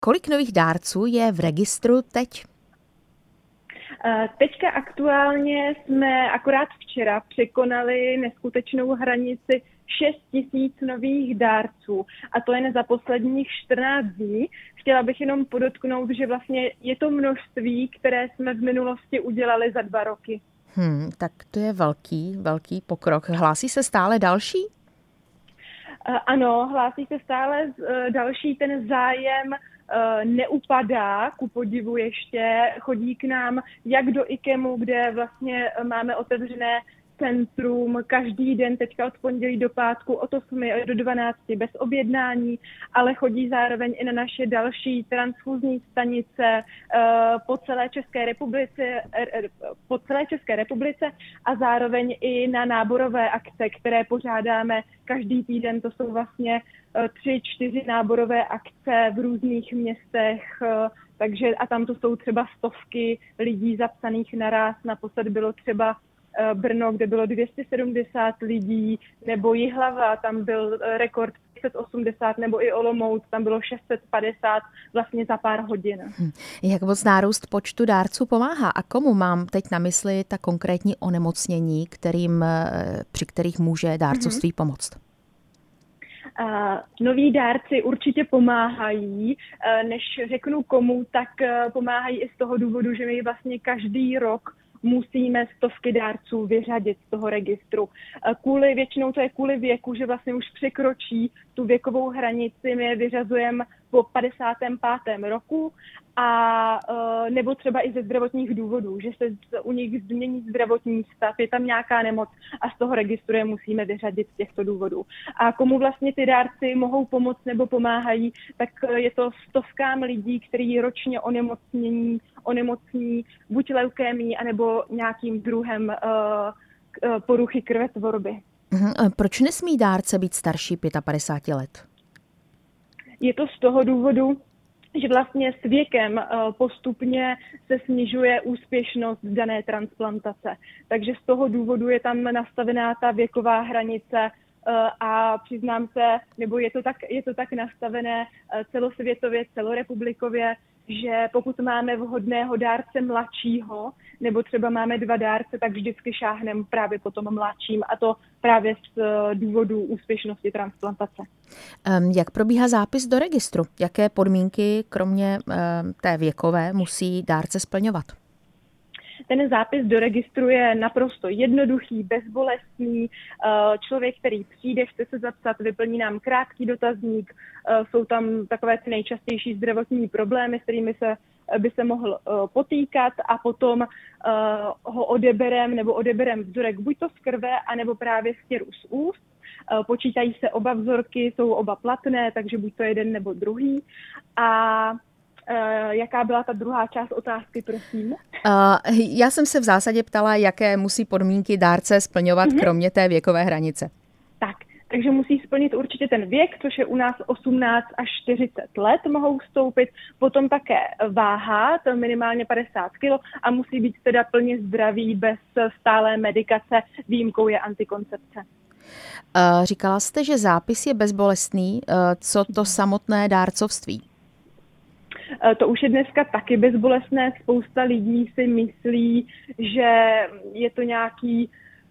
Kolik nových dárců je v registru teď? Teďka aktuálně jsme akorát včera překonali neskutečnou hranici 6 000 nových dárců a to jen za posledních 14 dní. Chtěla bych jenom podotknout, že vlastně je to množství, které jsme v minulosti udělali za 2 roky. Tak to je velký pokrok. Hlásí se stále další? Ano, hlásí se stále další, ten zájem neupadá, ku podivu ještě, chodí k nám jak do IKEMu, kde vlastně máme otevřené centrum každý den, teďka od pondělí do pátku od 8 do 12 bez objednání, ale chodí zároveň i na naše další transfuzní stanice po celé České republice a zároveň i na náborové akce, které pořádáme každý týden. To jsou vlastně 3-4 náborové akce v různých městech, takže a tam to jsou třeba stovky lidí zapsaných naraz. Naposled bylo třeba Brno, kde bylo 270 lidí, nebo Jihlava, tam byl rekord 580, nebo i Olomouc, tam bylo 650 vlastně za pár hodin. Jak moc nárůst počtu dárců pomáhá a komu mám teď na mysli ta konkrétní onemocnění, při kterých může dárcovství pomoct? Noví dárci určitě pomáhají, než řeknu komu, tak pomáhají i z toho důvodu, že my vlastně každý rok musíme stovky dárců vyřadit z toho registru. Většinou to je kvůli věku, že vlastně už překročí tu věkovou hranici, my je vyřazujeme po 55. roku a nebo třeba i ze zdravotních důvodů, že se u nich změní zdravotní stav, je tam nějaká nemoc a z toho registru je musíme vyřadit z těchto důvodů. A komu vlastně ty dárci mohou pomoct nebo pomáhají, tak je to stovkám lidí, kteří ročně onemocní buď leukémií, anebo nějakým druhem poruchy krvetvorby. Proč nesmí dárce být starší 55 let? Je to z toho důvodu, že vlastně s věkem postupně se snižuje úspěšnost dané transplantace. Takže z toho důvodu je tam nastavená ta věková hranice a přiznám se, nebo je to tak nastavené celosvětově, celorepublikově, že pokud máme vhodného dárce mladšího, nebo třeba máme 2 dárce, tak vždycky šáhneme právě po tom mladším, a to právě z důvodu úspěšnosti transplantace. Jak probíhá zápis do registru? Jaké podmínky, kromě té věkové, musí dárce splňovat? Ten zápis do registru je naprosto jednoduchý, bezbolestný. Člověk, který přijde, chce se zapsat, vyplní nám krátký dotazník. Jsou tam takové ty nejčastější zdravotní problémy, s kterými by se mohl potýkat, a potom ho odeberem vzorek buď to z krve, anebo právě z těru z úst. Počítají se oba vzorky, jsou oba platné, takže buď to jeden nebo druhý. A jaká byla ta druhá část otázky, prosím? Já jsem se v zásadě ptala, jaké musí podmínky dárce splňovat, kromě té věkové hranice. Takže musí splnit určitě ten věk, což je u nás 18 až 40 let mohou vstoupit, potom také váha, to minimálně 50 kg, a musí být teda plně zdravý, bez stálé medikace, výjimkou je antikoncepce. Říkala jste, že zápis je bezbolestný. Co to samotné dárcovství? To už je dneska taky bezbolestné. Spousta lidí si myslí, že je to nějaký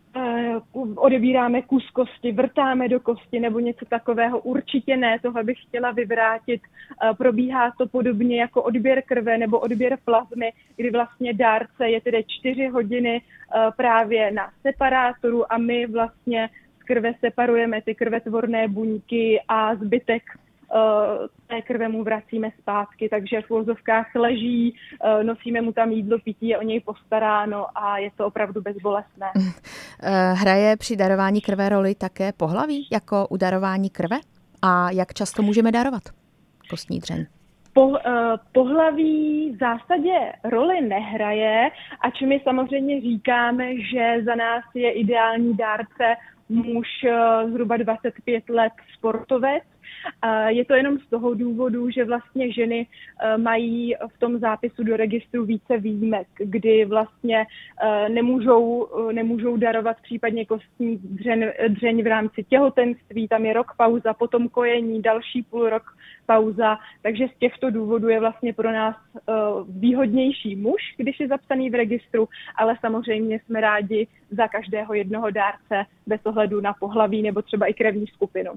odebíráme kus kosti, vrtáme do kosti nebo něco takového. Určitě ne, tohle bych chtěla vyvrátit. Probíhá to podobně jako odběr krve nebo odběr plazmy, kdy vlastně dárce je tedy 4 hodiny právě na separátoru a my vlastně z krve separujeme ty krvetvorné buňky a zbytek té krve mu vracíme zpátky, takže v uvozovkách leží, nosíme mu tam jídlo, pití, je o něj postaráno a je to opravdu bezbolestné. Hraje při darování krve roli také pohlaví, jako u darování krve? A jak často můžeme darovat kostní dřeň? Pohlaví v zásadě roli nehraje, ač my samozřejmě říkáme, že za nás je ideální dárce muž zhruba 25 let sportovec, Je to jenom z toho důvodu, že vlastně ženy mají v tom zápisu do registru více výjimek, kdy vlastně nemůžou darovat případně kostní dřeň v rámci těhotenství, tam je rok pauza, potom kojení, další půl rok pauza, takže z těchto důvodů je vlastně pro nás výhodnější muž, když je zapsaný v registru, ale samozřejmě jsme rádi za každého jednoho dárce bez ohledu na pohlaví nebo třeba i krevní skupinu.